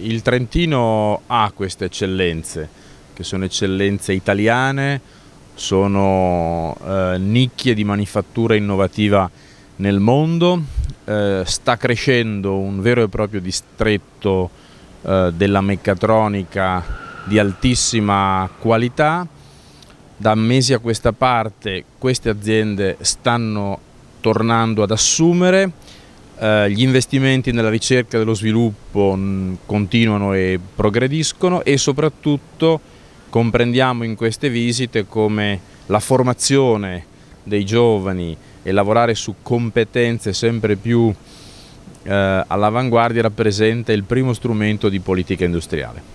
Il Trentino ha queste eccellenze, che sono eccellenze italiane, sono nicchie di manifattura innovativa nel mondo, sta crescendo un vero e proprio distretto della meccatronica di altissima qualità. Da mesi a questa parte queste aziende stanno tornando ad assumere, gli investimenti nella ricerca e dello sviluppo continuano e progrediscono, e soprattutto comprendiamo in queste visite come la formazione dei giovani e lavorare su competenze sempre più all'avanguardia rappresenta il primo strumento di politica industriale.